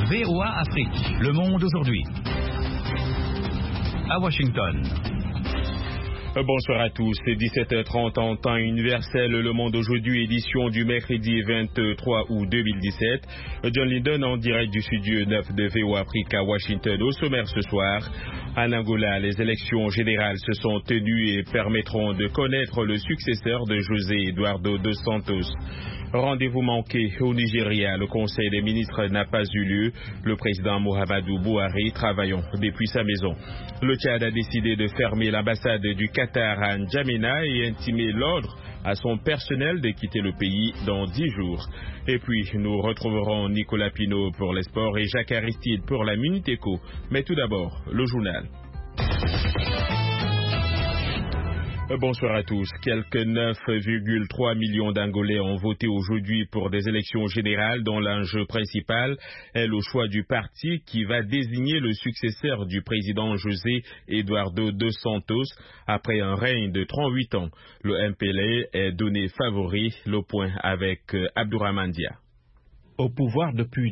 VOA Afrique, le monde aujourd'hui. À Washington. Bonsoir à tous, c'est 17h30 en temps universel, Le Monde aujourd'hui, édition du mercredi 23 août 2017. John Linden en direct du studio 9 de VOA Afrique à Washington. Au sommaire ce soir, en Angola, les élections générales se sont tenues et permettront de connaître le successeur de José Eduardo dos Santos. Rendez-vous manqué au Nigeria, le Conseil des ministres n'a pas eu lieu. Le président Muhammadu Buhari travaillant depuis sa maison. Le Tchad a décidé de fermer l'ambassade du Qatar à N'Djamena et intimer l'ordre à son personnel de quitter le pays dans 10 jours. Et puis, nous retrouverons Nicolas Pinault pour les sports et Jacques Aristide pour la Minute Éco. Mais tout d'abord, le journal. Bonsoir à tous. Quelques 9,3 millions d'Angolais ont voté aujourd'hui pour des élections générales dont l'enjeu principal est le choix du parti qui va désigner le successeur du président José Eduardo dos Santos après un règne de 38 ans. Le MPLA est donné favori, le point avec Abdourahmane Dia. Au pouvoir depuis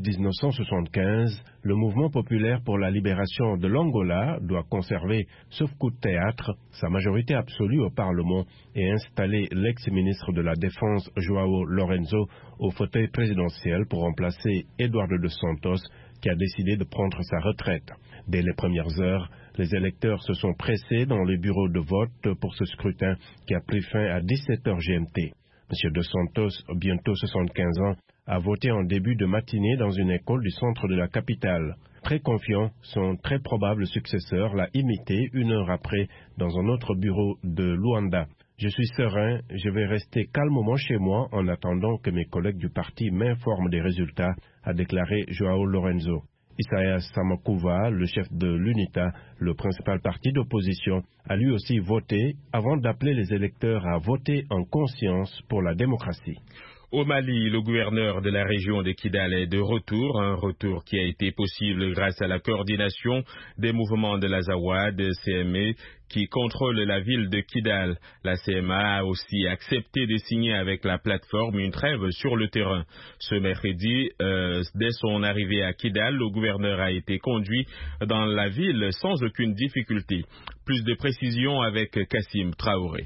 1975, le mouvement populaire pour la libération de l'Angola doit conserver, sauf coup de théâtre, sa majorité absolue au Parlement et installer l'ex-ministre de la Défense João Lourenço au fauteuil présidentiel pour remplacer Eduardo dos Santos qui a décidé de prendre sa retraite. Dès les premières heures, les électeurs se sont pressés dans les bureaux de vote pour ce scrutin qui a pris fin à 17h GMT. M. dos Santos, bientôt 75 ans, a voté en début de matinée dans une école du centre de la capitale. Très confiant, son très probable successeur l'a imité une heure après dans un autre bureau de Luanda. Je suis serein, je vais rester calmement chez moi en attendant que mes collègues du parti m'informent des résultats, a déclaré João Lourenço. Isaias Samakuva, le chef de l'UNITA, le principal parti d'opposition, a lui aussi voté avant d'appeler les électeurs à voter en conscience pour la démocratie. Au Mali, le gouverneur de la région de Kidal est de retour, un retour qui a été possible grâce à la coordination des mouvements de l'Azawad, CMA, qui contrôle la ville de Kidal. La CMA a aussi accepté de signer avec la plateforme une trêve sur le terrain. Ce mercredi, dès son arrivée à Kidal, le gouverneur a été conduit dans la ville sans aucune difficulté. Plus de précisions avec Kassim Traoré.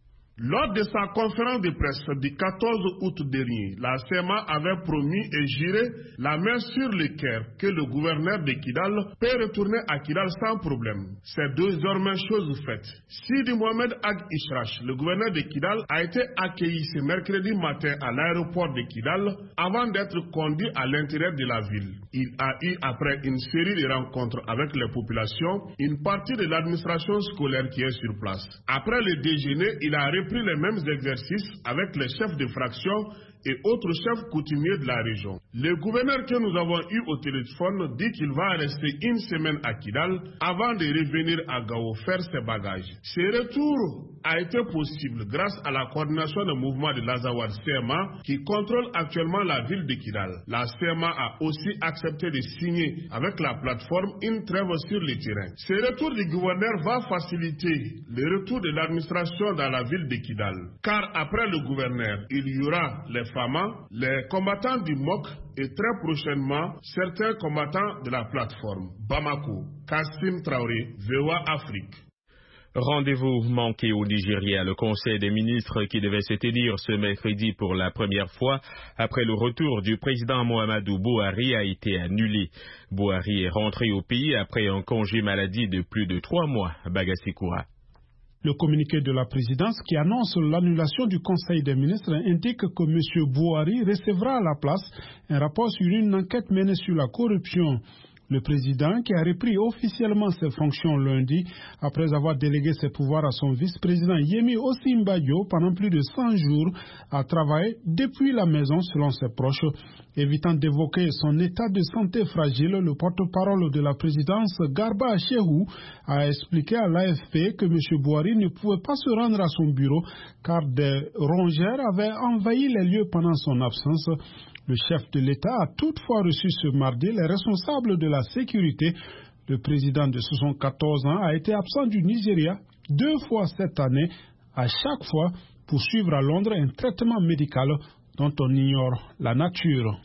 Lors de sa conférence de presse du 14 août dernier, la CMA avait promis et juré la main sur le cœur que le gouverneur de Kidal peut retourner à Kidal sans problème. C'est désormais chose faite. Sidi Mohamed Ag Ishrach, le gouverneur de Kidal, a été accueilli ce mercredi matin à l'aéroport de Kidal avant d'être conduit à l'intérieur de la ville. Il a eu, après une série de rencontres avec les populations, une partie de l'administration scolaire qui est sur place. Après le déjeuner, il a repris les mêmes exercices avec les chefs de fraction et autres chefs coutumiers de la région. Le gouverneur que nous avons eu au téléphone dit qu'il va rester une semaine à Kidal avant de revenir à Gao faire ses bagages. Ce retour a été possible grâce à la coordination des mouvements de l'Azawad CMA qui contrôle actuellement la ville de Kidal. La CMA a aussi accepté de signer avec la plateforme une trêve sur le terrain. Ce retour du gouverneur va faciliter le retour de l'administration dans la ville de Kidal. Car après le gouverneur, il y aura les FAMA, les combattants du MOC et très prochainement certains combattants de la plateforme. Bamako, Kassim Traoré, VOA Afrique. Rendez-vous manqué au Nigeria. Le Conseil des ministres qui devait se tenir ce mercredi pour la première fois après le retour du président Muhammadu Buhari a été annulé. Buhari est rentré au pays après un congé maladie de plus de 3 mois. Bagasikoura. Le communiqué de la présidence qui annonce l'annulation du Conseil des ministres indique que M. Buhari recevra à la place un rapport sur une enquête menée sur la corruption. Le président, qui a repris officiellement ses fonctions lundi, après avoir délégué ses pouvoirs à son vice-président Yemi Osinbajo pendant plus de 100 jours, a travaillé depuis la maison selon ses proches. Évitant d'évoquer son état de santé fragile, le porte-parole de la présidence, Garba Shehu, a expliqué à l'AFP que M. Buhari ne pouvait pas se rendre à son bureau car des rongeurs avaient envahi les lieux pendant son absence. Le chef de l'État a toutefois reçu ce mardi les responsables de la sécurité. Le président de 74 ans a été absent du Nigeria 2 fois cette année, à chaque fois pour suivre à Londres un traitement médical dont on ignore la nature.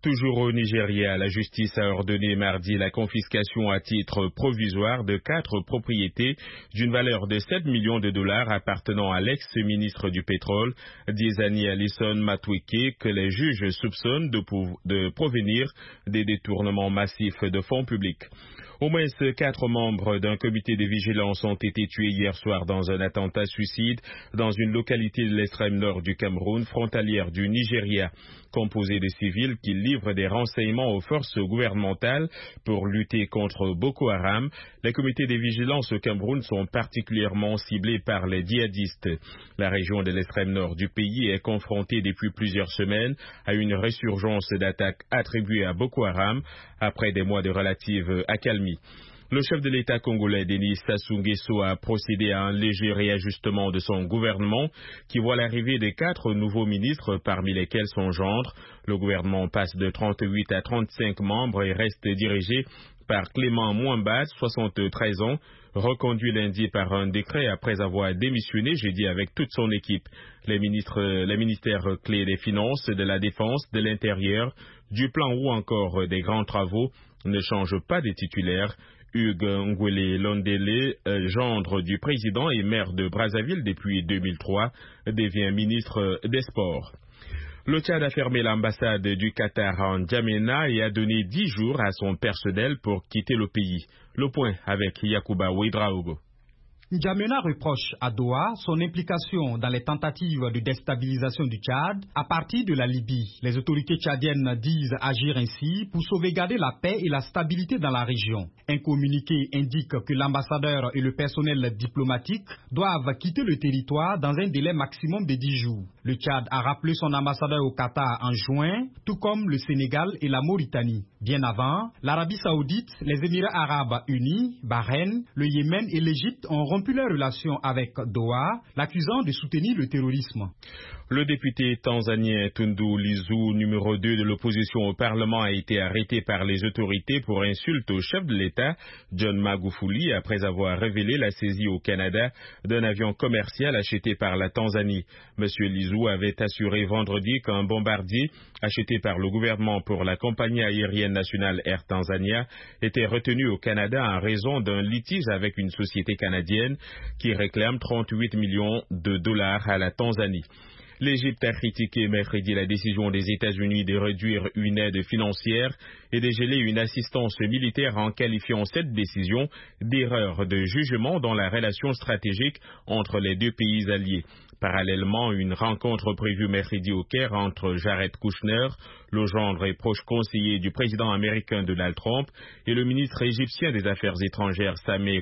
Toujours au Nigeria, la justice a ordonné mardi la confiscation à titre provisoire de 4 propriétés d'une valeur de 7 millions de dollars appartenant à l'ex-ministre du pétrole, Diezani Alison Matweke, que les juges soupçonnent de provenir des détournements massifs de fonds publics. Au moins 4 membres d'un comité de vigilance ont été tués hier soir dans un attentat suicide dans une localité de l'extrême nord du Cameroun, frontalière du Nigeria, composée de civils qui livrent des renseignements aux forces gouvernementales pour lutter contre Boko Haram. Les comités de vigilance au Cameroun sont particulièrement ciblés par les djihadistes. La région de l'extrême nord du pays est confrontée depuis plusieurs semaines à une résurgence d'attaques attribuées à Boko Haram après des mois de relative accalmie. Le chef de l'État congolais, Denis Sassou Nguesso, a procédé à un léger réajustement de son gouvernement qui voit l'arrivée de 4 nouveaux ministres, parmi lesquels son gendre. Le gouvernement passe de 38 à 35 membres et reste dirigé par Clément Mwamba, 73 ans, reconduit lundi par un décret après avoir démissionné jeudi avec toute son équipe. Les ministères clés des Finances, de la Défense, de l'Intérieur, du Plan ou encore des grands travaux ne changent pas de titulaire. Hugues Ngwele Londele, gendre du président et maire de Brazzaville depuis 2003, devient ministre des Sports. Le Tchad a fermé l'ambassade du Qatar en N'Djamena et a donné 10 jours à son personnel pour quitter le pays. Le point avec Yacouba Ouedraogo. N'Djamena reproche à Doha son implication dans les tentatives de déstabilisation du Tchad à partir de la Libye. Les autorités tchadiennes disent agir ainsi pour sauvegarder la paix et la stabilité dans la région. Un communiqué indique que l'ambassadeur et le personnel diplomatique doivent quitter le territoire dans un délai maximum de 10 jours. Le Tchad a rappelé son ambassadeur au Qatar en juin, tout comme le Sénégal et la Mauritanie. Bien avant, l'Arabie Saoudite, les Émirats Arabes Unis, Bahreïn, le Yémen et l'Égypte ont rompu leurs relations avec Doha, l'accusant de soutenir le terrorisme. Le député tanzanien Tundu Lissu, numéro 2 de l'opposition au Parlement, a été arrêté par les autorités pour insulte au chef de l'État, John Magufuli, après avoir révélé la saisie au Canada d'un avion commercial acheté par la Tanzanie. M. Lissu avait assuré vendredi qu'un bombardier acheté par le gouvernement pour la compagnie aérienne nationale Air Tanzania était retenu au Canada en raison d'un litige avec une société canadienne qui réclame 38 millions de dollars à la Tanzanie. L'Égypte a critiqué mercredi la décision des États-Unis de réduire une aide financière et de geler une assistance militaire en qualifiant cette décision d'erreur de jugement dans la relation stratégique entre les deux pays alliés. Parallèlement, une rencontre prévue mercredi au Caire entre Jared Kushner, le gendre et proche conseiller du président américain Donald Trump, et le ministre égyptien des Affaires étrangères Sameh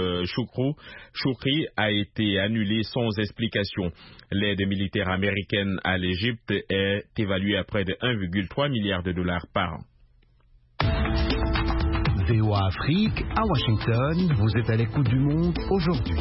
Choukri a été annulée sans explication. L'aide militaire américaine à l'Égypte est évaluée à près de 1,3 milliard de dollars par an. VOA Afrique, à Washington, vous êtes à l'écoute du monde aujourd'hui.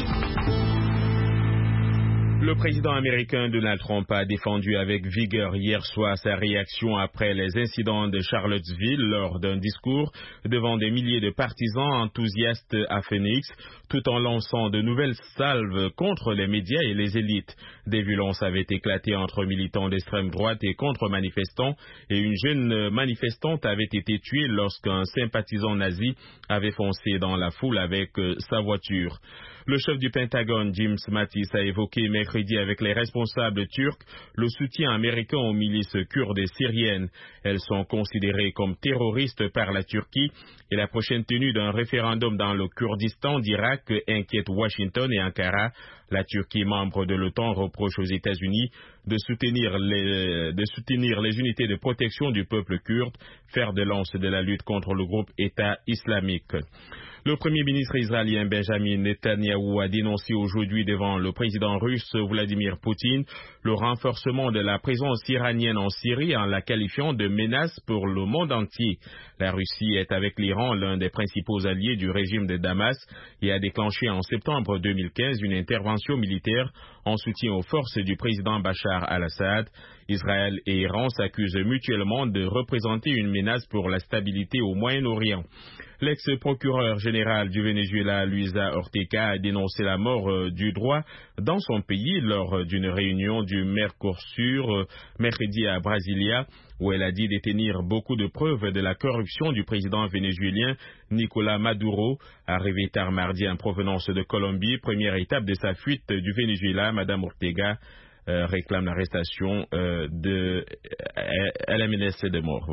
Le président américain Donald Trump a défendu avec vigueur hier soir sa réaction après les incidents de Charlottesville lors d'un discours devant des milliers de partisans enthousiastes à Phoenix, tout en lançant de nouvelles salves contre les médias et les élites. Des violences avaient éclaté entre militants d'extrême droite et contre-manifestants, et une jeune manifestante avait été tuée lorsqu'un sympathisant nazi avait foncé dans la foule avec sa voiture. Le chef du Pentagone, James Mattis, a évoqué mercredi avec les responsables turcs le soutien américain aux milices kurdes syriennes. Elles sont considérées comme terroristes par la Turquie et la prochaine tenue d'un référendum dans le Kurdistan d'Irak inquiète Washington et Ankara. La Turquie, membre de l'OTAN, reproche aux États-Unis de soutenir les unités de protection du peuple kurde, fer de lance de la lutte contre le groupe État islamique. Le Premier ministre israélien Benjamin Netanyahou a dénoncé aujourd'hui devant le président russe Vladimir Poutine le renforcement de la présence iranienne en Syrie en la qualifiant de menace pour le monde entier. La Russie est avec l'Iran l'un des principaux alliés du régime de Damas et a déclenché en septembre 2015 une intervention militaire en soutien aux forces du président Bachar al-Assad. Israël et Iran s'accusent mutuellement de représenter une menace pour la stabilité au Moyen-Orient. L'ex-procureur général du Venezuela, Luisa Ortega, a dénoncé la mort du droit dans son pays lors d'une réunion du Mercosur mercredi à Brasilia, où elle a dit détenir beaucoup de preuves de la corruption du président vénézuélien Nicolás Maduro. Arrivé tard mardi en provenance de Colombie, première étape de sa fuite du Venezuela, Madame Ortega réclame l'arrestation de LMNS de mort.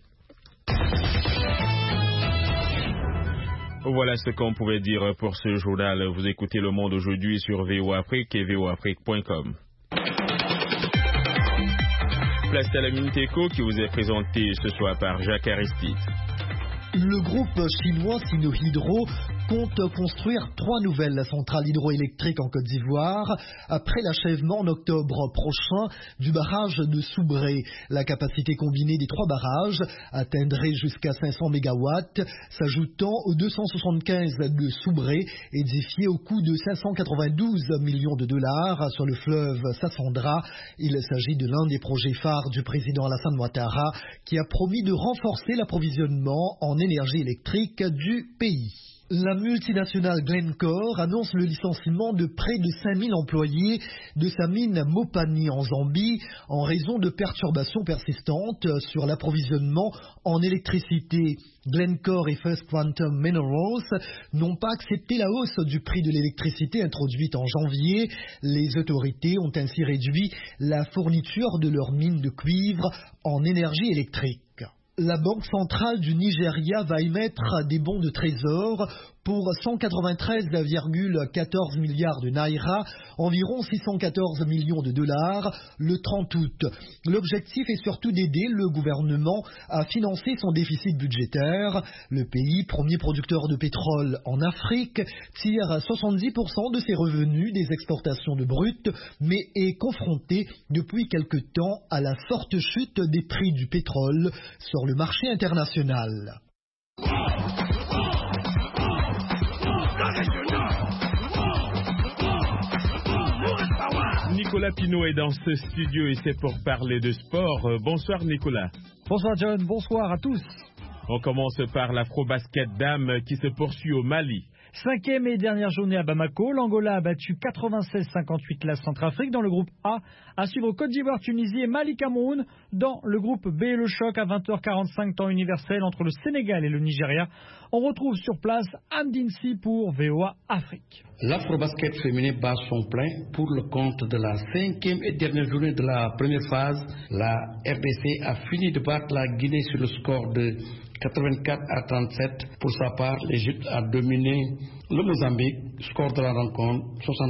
Voilà ce qu'on pouvait dire pour ce journal. Vous écoutez Le Monde aujourd'hui sur VOA Afrique et voafrique.com. Place à la Minute Éco qui vous est présentée ce soir par Jacques Aristide. Le groupe chinois Sinohydro compte construire 3 nouvelles centrales hydroélectriques en Côte d'Ivoire après l'achèvement en octobre prochain du barrage de Soubré. La capacité combinée des 3 barrages atteindrait jusqu'à 500 MW, s'ajoutant aux 275 de Soubré, édifiés au coût de 592 millions de dollars sur le fleuve Sassandra. Il s'agit de l'un des projets phares du président Alassane Ouattara, qui a promis de renforcer l'approvisionnement en énergie électrique du pays. La multinationale Glencore annonce le licenciement de près de 5000 employés de sa mine Mopani en Zambie en raison de perturbations persistantes sur l'approvisionnement en électricité. Glencore et First Quantum Minerals n'ont pas accepté la hausse du prix de l'électricité introduite en janvier. Les autorités ont ainsi réduit la fourniture de leurs mines de cuivre en énergie électrique. La Banque centrale du Nigeria va émettre des bons de trésor pour 193,14 milliards de naira, environ 614 millions de dollars, le 30 août. L'objectif est surtout d'aider le gouvernement à financer son déficit budgétaire. Le pays, premier producteur de pétrole en Afrique, tire 70% de ses revenus des exportations de brut, mais est confronté depuis quelque temps à la forte chute des prix du pétrole sur le marché international. Nicolas Pinault est dans ce studio et c'est pour parler de sport. Bonsoir Nicolas. Bonsoir John, bonsoir à tous. On commence par l'Afro-Basket Dame qui se poursuit au Mali. 5e et dernière journée à Bamako, l'Angola a battu 96-58 la Centrafrique dans le groupe A. À suivre Côte d'Ivoire, Tunisie et Mali-Cameroun. Dans le groupe B, le choc à 20h45 temps universel entre le Sénégal et le Nigeria. On retrouve sur place Amdinsi pour VOA Afrique. L'Afro-Basket féminin bat son plein pour le compte de la 5e et dernière journée de la première phase. La RDC a fini de battre la Guinée sur le score de 84-37. Pour sa part, l'Égypte a dominé le Mozambique, score de la rencontre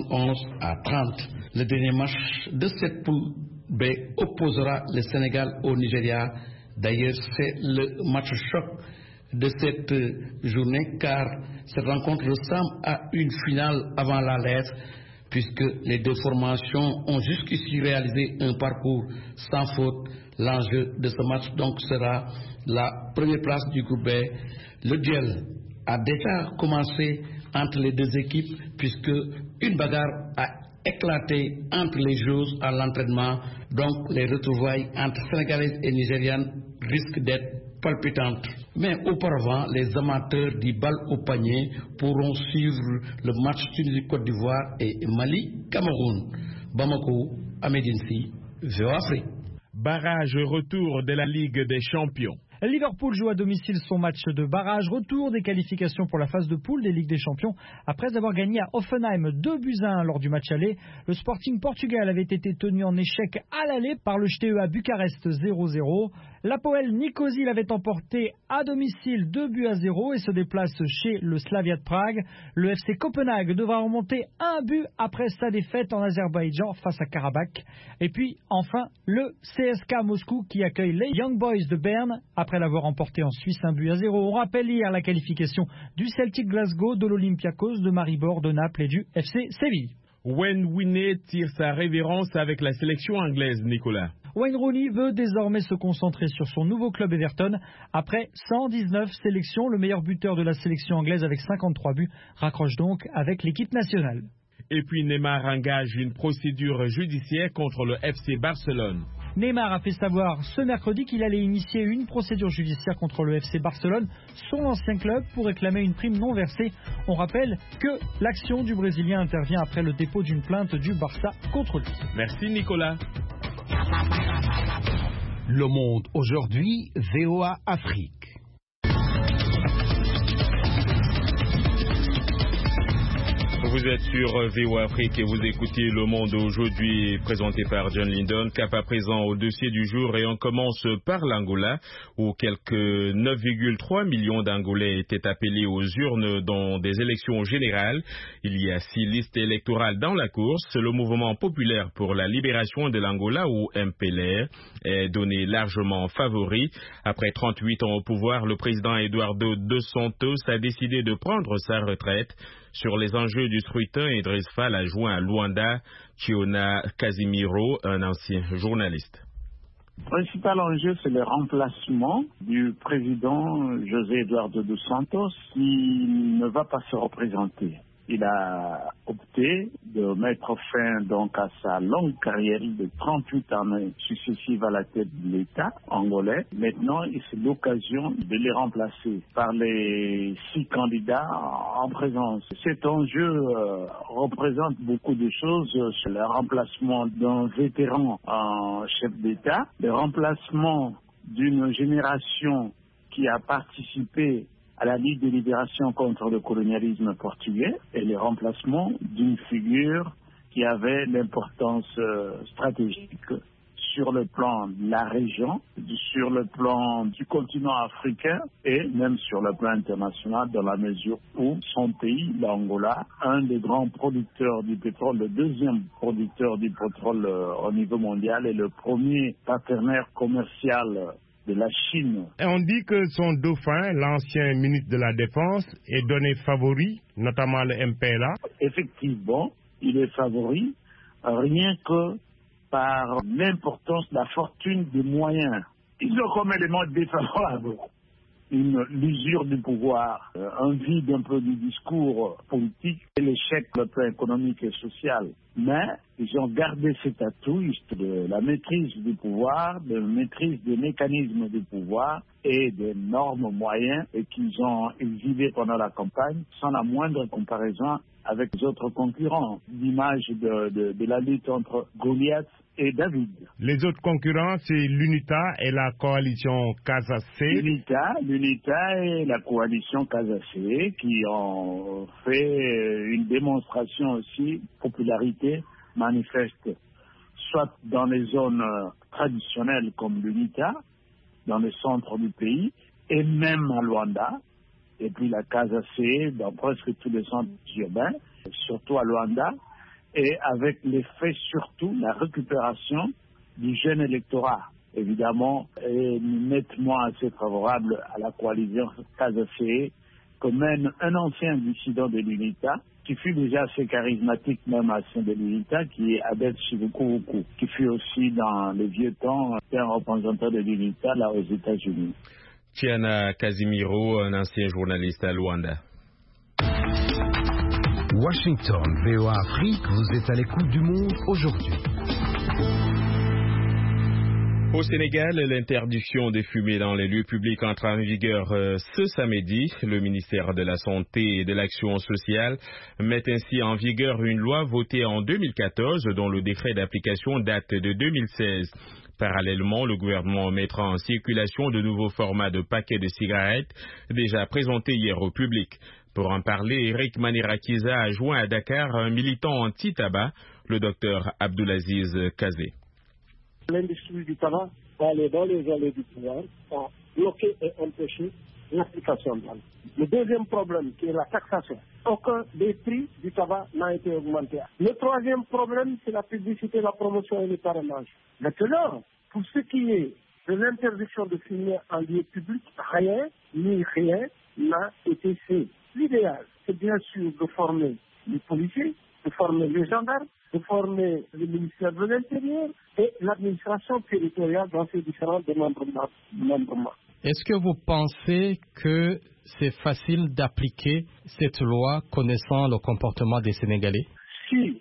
71-30. Le dernier match de cette poule B opposera le Sénégal au Nigeria. D'ailleurs, c'est le match choc de cette journée car cette rencontre ressemble à une finale avant la lettre puisque les deux formations ont jusqu'ici réalisé un parcours sans faute. L'enjeu de ce match donc sera la première place du groupe B. Le duel a déjà commencé entre les deux équipes puisque une bagarre a éclaté entre les joueuses à l'entraînement. Donc les retrouvailles entre Sénégalaises et Nigérianes risquent d'être palpitantes. Mais auparavant, les amateurs du bal au panier pourront suivre le match Tunisie-Côte d'Ivoire et Mali-Cameroun. Bamako, Amedinsi, VOA Afrique. Barrage retour de la Ligue des Champions. Liverpool joue à domicile son match de barrage, retour des qualifications pour la phase de poule des Ligues des Champions. Après avoir gagné à Hoffenheim 2-1 lors du match aller, le Sporting Portugal avait été tenu en échec à l'aller par le JTE à Bucarest 0-0. L'Apoel Nicosie l'avait emporté à domicile 2-0 et se déplace chez le Slavia de Prague. Le FC Copenhague devra remonter 1 après sa défaite en Azerbaïdjan face à Karabakh. Et puis enfin le CSKA Moscou qui accueille les Young Boys de Berne après l'avoir emporté en Suisse 1-0. On rappelle hier la qualification du Celtic Glasgow, de l'Olympiakos, de Maribor, de Naples et du FC Séville. Wayne Rooney tire sa révérence avec la sélection anglaise, Nicolas. Wayne Rooney veut désormais se concentrer sur son nouveau club Everton. Après 119 sélections, le meilleur buteur de la sélection anglaise avec 53 buts raccroche donc avec l'équipe nationale. Et puis Neymar engage une procédure judiciaire contre le FC Barcelone. Neymar a fait savoir ce mercredi qu'il allait initier une procédure judiciaire contre le FC Barcelone, son ancien club, pour réclamer une prime non versée. On rappelle que l'action du Brésilien intervient après le dépôt d'une plainte du Barça contre lui. Merci Nicolas. Le Monde aujourd'hui, VOA Afrique. Vous êtes sur VOA Afrique et vous écoutez Le Monde aujourd'hui, présenté par John Lindon. Cap à présent au dossier du jour et on commence par l'Angola où quelques 9,3 millions d'Angolais étaient appelés aux urnes dans des élections générales. Il y a 6 listes électorales dans la course. Le mouvement populaire pour la libération de l'Angola, ou MPLR, est donné largement favori. Après 38 ans au pouvoir, le président Eduardo dos Santos a décidé de prendre sa retraite. Sur les enjeux du scrutin, Idriss Fall a joint à Luanda Chiona Casimiro, un ancien journaliste. Le principal enjeu, c'est le remplacement du président José Eduardo dos Santos qui ne va pas se représenter. Il a opté de mettre fin donc à sa longue carrière de 38 années successives à la tête de l'État angolais. Maintenant, c'est l'occasion de les remplacer par les 6 candidats en présence. Cet enjeu représente beaucoup de choses. C'est le remplacement d'un vétéran en chef d'État, le remplacement d'une génération qui a participé à la Ligue de libération contre le colonialisme portugais et le remplacement d'une figure qui avait l'importance stratégique sur le plan de la région, sur le plan du continent africain et même sur le plan international dans la mesure où son pays, l'Angola, un des grands producteurs du pétrole, le deuxième producteur du pétrole au niveau mondial et le premier partenaire commercial de la Chine. Et on dit que son dauphin, l'ancien ministre de la Défense, est donné favori, notamment le MPLA. Effectivement, il est favori, rien que par l'importance de la fortune des moyens. Ils ont comme élément défavorable l'usure du pouvoir, un vide un peu du discours politique et l'échec sur le plan économique et social. Mais ils ont gardé cet atout de la maîtrise du pouvoir, de la maîtrise des mécanismes du pouvoir et des normes moyens et qu'ils ont exhibé pendant la campagne sans la moindre comparaison avec les autres concurrents. L'image de la lutte entre Goliath et David. Les autres concurrents, c'est l'UNITA et la coalition Casa-C. L'UNITA et la coalition Casa-C qui ont fait une démonstration aussi de popularité manifeste, soit dans les zones traditionnelles comme l'UNITA, dans le centre du pays, et même à Luanda, et puis la Casa-C dans presque tous les centres urbains, surtout à Luanda, et avec l'effet surtout la récupération du jeune électorat, évidemment, est nettement assez favorable à la coalition Casa-C que mène un ancien dissident de l'UNITA, qui fut déjà assez charismatique même à sein de l'UNITA, qui est Abed Chivukuvuku, qui fut aussi dans les vieux temps un représentant de l'UNITA là aux États-Unis. Chiona Casimiro, un ancien journaliste à Luanda. Washington, VOA Afrique, vous êtes à l'écoute du monde aujourd'hui. Au Sénégal, l'interdiction des fumées dans les lieux publics entre en vigueur ce samedi. Le ministère de la Santé et de l'Action sociale met ainsi en vigueur une loi votée en 2014 dont le décret d'application date de 2016. Parallèlement, le gouvernement mettra en circulation de nouveaux formats de paquets de cigarettes déjà présentés hier au public. Pour en parler, Eric Manirakiza a joint à Dakar un militant anti-tabac, le docteur Abdoulaziz Kazé. L'industrie du tabac va aller dans les allées du pouvoir pour bloquer et empêcher l'application de la loi. Le deuxième problème, qui est la taxation. Aucun des prix du tabac n'a été augmenté. Le troisième problème, c'est la publicité, la promotion et le parrainage. Maintenant, pour ce qui est de l'interdiction de fumer en lieu public, rien n'a été fait. L'idéal, c'est bien sûr de former les policiers, de former les gendarmes, de former le ministère de l'Intérieur et l'administration territoriale dans ces différents démembrements. Est-ce que vous pensez que c'est facile d'appliquer cette loi connaissant le comportement des Sénégalais? Si, il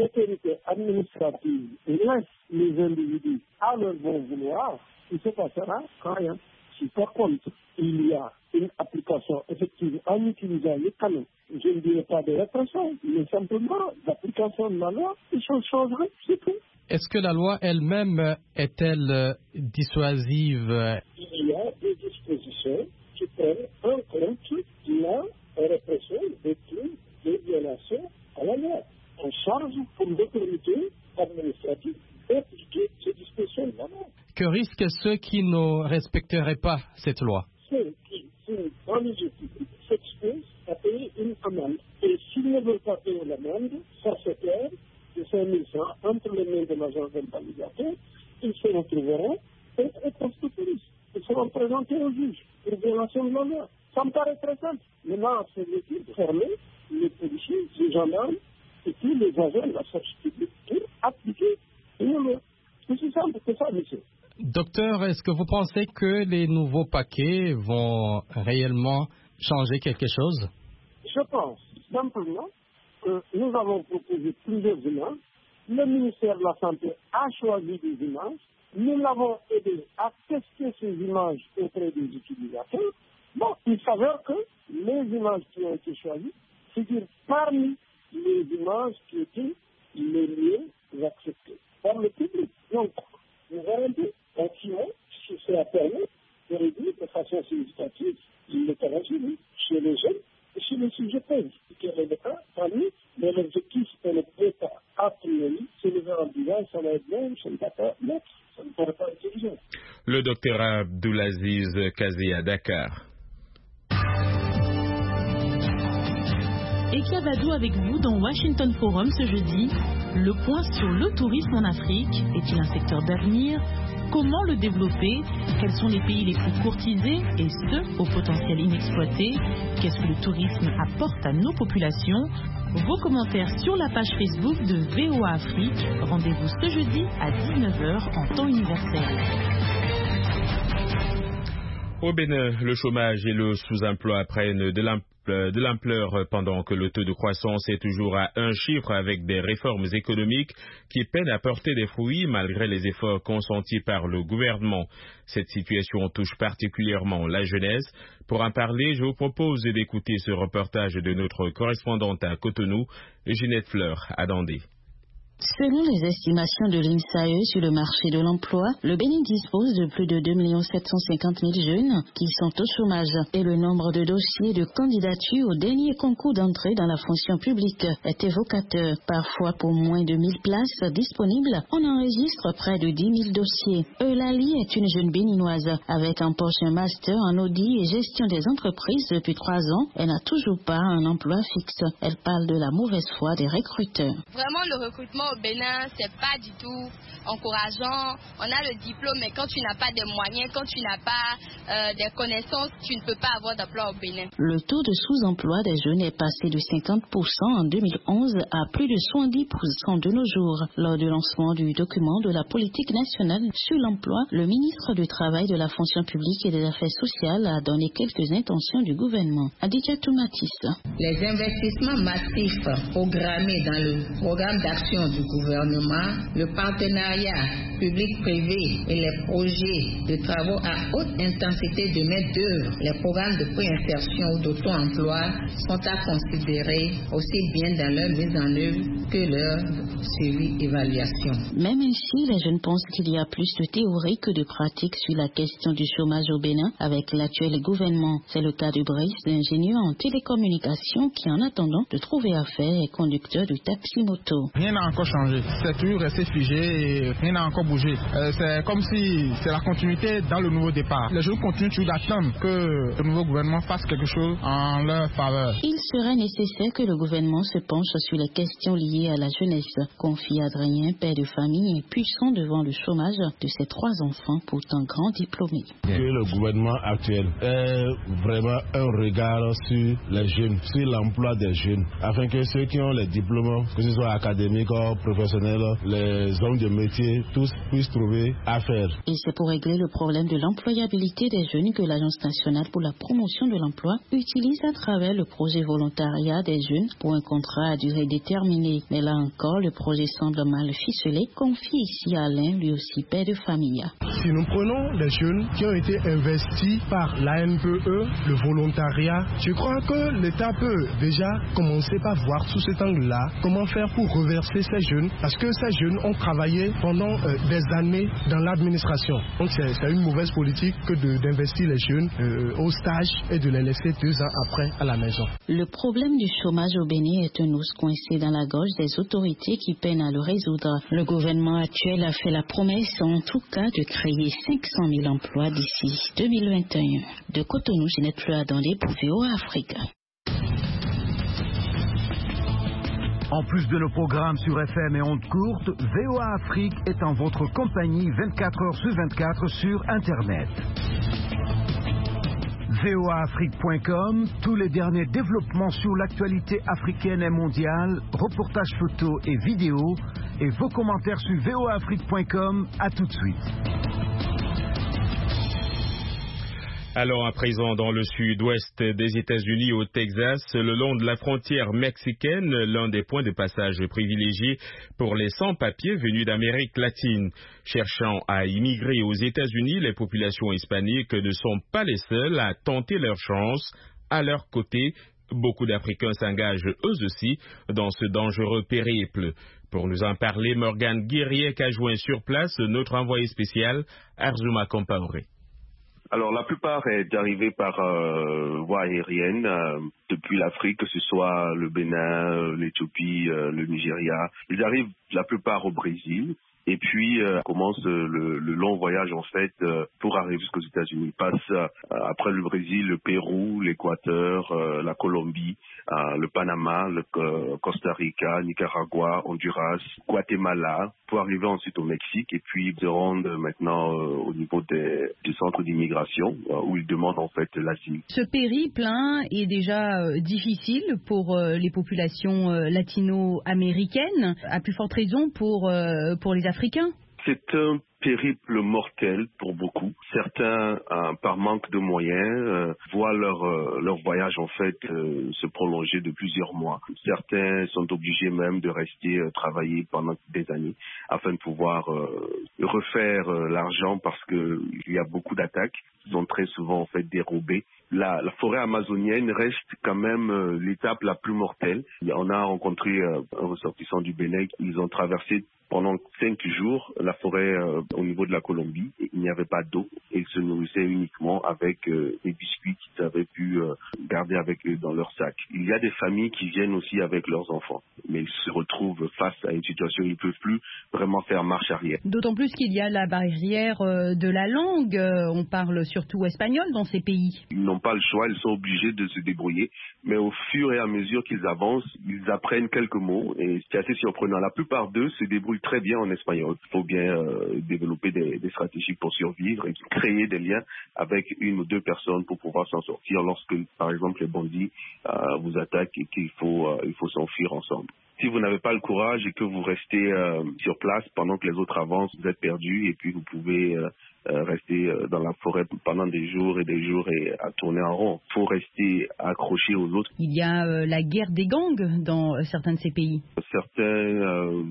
l'autorité administrative laisse les individus à leur bon vouloir, il se passera rien. Si par contre, il y a une application effective en utilisant les canaux, je ne dirais pas de répression, mais simplement d'application de la loi, les choses changeraient, c'est tout. Est-ce que la loi elle-même est-elle dissuasive? Il y a des dispositions qui prennent en compte la répression des crimes de violation à la loi. On charge pour l'autorité administrative d'appliquer ces dispositions de la loi. Que risquent ceux qui ne respecteraient pas cette loi? Ceux qui sont dans les études s'exposent à payer une amende. Et s'ils ne veulent pas payer l'amende, ça se perd de 5 000 francs entre les mains de l'agent verbalisateur. Ils se retrouveront au poste de police. Ils seront présentés au juge pour violation de la loi. Ça me paraît très simple. Maintenant, c'est l'étude fermée, les policiers, les gendarmes et tous les agents de la force publique pour appliquer une loi. C'est aussi simple que ça, monsieur. Docteur, est-ce que vous pensez que les nouveaux paquets vont réellement changer quelque chose? Je pense simplement que nous avons proposé plusieurs images. Le ministère de la Santé a choisi des images. Nous l'avons aidé à tester ces images auprès des utilisateurs. Bon, il s'avère que les images qui ont été choisies figurent parmi les images qui étaient les mieux acceptées par le public. Donc, nous allons continuer, si c'est permis, de réduire de façon significative le travail chez les jeunes et chez les sujets pauvres. Quel est le cas? Parmi les objectifs et le prépa, a priori, c'est le verre en disant ça va être bon, ça ne va pas l'être, ça ne paraît pas intelligent. Le docteur Abdulaziz Kazé à Dakar. Ekia Badou avec vous dans Washington Forum ce jeudi. Le point sur le tourisme en Afrique. Est-il un secteur d'avenir? Comment le développer? Quels sont les pays les plus courtisés et ceux au potentiel inexploité? Qu'est-ce que le tourisme apporte à nos populations? Vos commentaires sur la page Facebook de VOA Afrique. Rendez-vous ce jeudi à 19h en temps universel. Au Bénin, le chômage et le sous-emploi prennent de l'ampleur pendant que le taux de croissance est toujours à un chiffre avec des réformes économiques qui peinent à porter des fruits malgré les efforts consentis par le gouvernement. Cette situation touche particulièrement la jeunesse. Pour en parler, je vous propose d'écouter ce reportage de notre correspondante à Cotonou, Ginette Fleur à Dandé. Selon les estimations de l'INSAE sur le marché de l'emploi, le Bénin dispose de plus de 2 750 000 jeunes qui sont au chômage et le nombre de dossiers de candidature au dernier concours d'entrée dans la fonction publique est évocateur. Parfois, pour moins de 1000 places disponibles, on enregistre près de 10 000 dossiers. Eulalie est une jeune béninoise avec en poche un master en audit et gestion des entreprises depuis 3 ans. Elle n'a toujours pas un emploi fixe. Elle parle de la mauvaise foi des recruteurs. Vraiment, le recrutement au Bénin, c'est pas du tout encourageant. On a le diplôme, mais quand tu n'as pas de moyens, quand tu n'as pas des connaissances, tu ne peux pas avoir d'emploi au Bénin. Le taux de sous-emploi des jeunes est passé de 50% en 2011 à plus de 70% de nos jours. Lors du lancement du document de la politique nationale sur l'emploi, le ministre du Travail, de la fonction publique et des Affaires sociales a donné quelques intentions du gouvernement. Adikatou Matisse. Les investissements massifs programmés dans le programme d'action du gouvernement, le partenariat public-privé et les projets de travaux à haute intensité de main-d'œuvre, les programmes de préinsertion ou d'auto-emploi sont à considérer aussi bien dans leur mise en œuvre que leur suivi-évaluation. Même ainsi, les jeunes pensent qu'il y a plus de théorie que de pratique sur la question du chômage au Bénin avec l'actuel gouvernement. C'est le cas de Brice, l'ingénieur en télécommunication qui, en attendant de trouver affaire, est conducteur de taxi-moto. Rien n'a encore changé. C'est toujours resté figé et rien n'a encore bougé. C'est comme si c'est la continuité dans le nouveau départ. Les jeunes continuent toujours d'attendre que le nouveau gouvernement fasse quelque chose en leur faveur. Il serait nécessaire que le gouvernement se penche sur les questions liées à la jeunesse, confie Adrien, père de famille et puissant devant le chômage de ses 3 enfants, pourtant grands diplômés. Que le gouvernement actuel ait vraiment un regard sur les jeunes, sur l'emploi des jeunes, afin que ceux qui ont les diplômes, que ce soit académiques ou professionnels, les hommes de métier, tous puissent trouver affaire. Et c'est pour régler le problème de l'employabilité des jeunes que l'Agence nationale pour la promotion de l'emploi utilise à travers le projet volontariat des jeunes pour un contrat à durée déterminée. Mais là encore, le projet semble mal ficelé. Confie ici Alain, lui aussi père de famille. Si nous prenons des jeunes qui ont été investis par l'ANPE, le volontariat, je crois que l'État peut déjà commencer par voir sous cet angle-là comment faire pour reverser ces jeunes, parce que ces jeunes ont travaillé pendant des années dans l'administration. Donc c'est une mauvaise politique que d'investir les jeunes au stage et de les laisser 2 ans après à la maison. Le problème du chômage au Bénin est un os coincé dans la gorge des autorités qui peinent à le résoudre. Le gouvernement actuel a fait la promesse, en tout cas, de créer 500 000 emplois d'ici 2021. De Cotonou, Ginette Fleur-Dandé pour VOA Afrique. En plus de nos programmes sur FM et ondes courtes, VOA Afrique est en votre compagnie 24 heures sur 24 sur Internet. voaafrique.com, tous les derniers développements sur l'actualité africaine et mondiale, reportages photos et vidéos, et vos commentaires sur voaafrique.com. À tout de suite. Alors à présent dans le sud-ouest des États-Unis au Texas, le long de la frontière mexicaine, l'un des points de passage privilégiés pour les sans-papiers venus d'Amérique latine. Cherchant à immigrer aux États-Unis, les populations hispaniques ne sont pas les seules à tenter leur chance. À leur côté, beaucoup d'Africains s'engagent eux aussi dans ce dangereux périple. Pour nous en parler, Morgane Guiriec a joint sur place notre envoyé spécial, Arzuma Compaoré. Alors la plupart est arrivé par voie aérienne depuis l'Afrique, que ce soit le Bénin, l'Éthiopie, le Nigeria. Ils arrivent la plupart au Brésil. Et puis commence le long voyage en fait pour arriver jusqu'aux États-Unis. Ils passent après le Brésil, le Pérou, l'Équateur, la Colombie, le Panama, le Costa Rica, Nicaragua, Honduras, Guatemala, pour arriver ensuite au Mexique. Et puis ils se rendent maintenant au niveau du centre d'immigration où ils demandent en fait l'asile. Ce périple est déjà difficile pour les populations latino-américaines, à plus forte raison pour les Africains. C'est un périple mortel pour beaucoup. Certains, par manque de moyens, voient leur voyage en fait se prolonger de plusieurs mois. Certains sont obligés même de rester travailler pendant des années afin de pouvoir refaire l'argent parce que il y a beaucoup d'attaques qui sont très souvent en fait dérobées. La forêt amazonienne reste quand même l'étape la plus mortelle. On a rencontré un ressortissant du Bénin. Ils ont traversé pendant 5 jours la forêt au niveau de la Colombie. Il n'y avait pas d'eau et ils se nourrissaient uniquement avec des biscuits qu'ils avaient pu garder avec eux dans leur sac. Il y a des familles qui viennent aussi avec leurs enfants, mais ils se retrouvent face à une situation où ils ne peuvent plus vraiment faire marche arrière. D'autant plus qu'il y a la barrière de la langue. On parle surtout espagnol dans ces pays. Ils n'ont pas le choix, ils sont obligés de se débrouiller, mais au fur et à mesure qu'ils avancent, ils apprennent quelques mots et c'est assez surprenant. La plupart d'eux se débrouillent très bien en espagnol. Il faut bien développer des stratégies pour survivre et créer des liens avec 1 ou 2 personnes pour pouvoir s'en sortir lorsque, par exemple, les bandits vous attaquent et qu'il faut s'enfuir ensemble. Si vous n'avez pas le courage et que vous restez sur place pendant que les autres avancent, vous êtes perdu et puis vous pouvez rester dans la forêt pendant des jours et à tourner en rond. Il faut rester accroché aux autres. Il y a la guerre des gangs dans certains de ces pays. Certains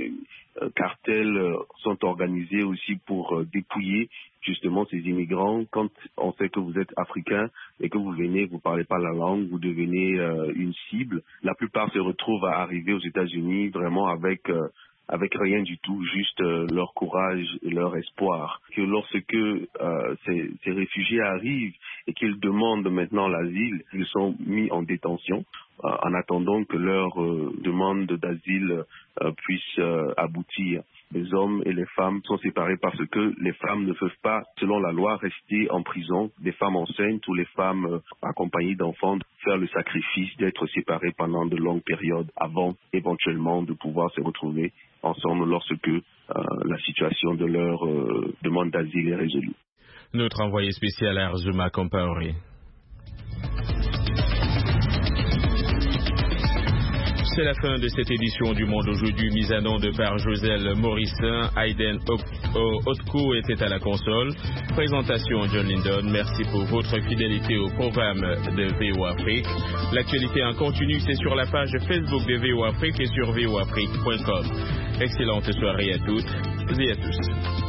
cartels sont organisés aussi pour dépouiller justement ces immigrants. Quand on sait que vous êtes africain et que vous venez, vous parlez pas la langue, vous devenez une cible. La plupart se retrouvent à arriver aux États-Unis vraiment avec rien du tout, juste leur courage et leur espoir. Que lorsque ces réfugiés arrivent et qu'ils demandent maintenant l'asile, ils sont mis en détention en attendant que leur demande d'asile puisse aboutir. Les hommes et les femmes sont séparés parce que les femmes ne peuvent pas, selon la loi, rester en prison. Les femmes enceintes ou les femmes accompagnées d'enfants faire le sacrifice d'être séparées pendant de longues périodes avant éventuellement de pouvoir se retrouver ensemble lorsque la situation de leur demande d'asile est résolue. Notre envoyé spécial Arzuma Compaoré. C'est la fin de cette édition du Monde aujourd'hui, mise en onde par Joselle Morissin. Aiden Otko était à la console. Présentation John Lindon. Merci pour votre fidélité au programme de VOA Afrique. L'actualité en continu, c'est sur la page Facebook de VOA Afrique et sur voafrique.com. Excellente soirée à toutes et à tous.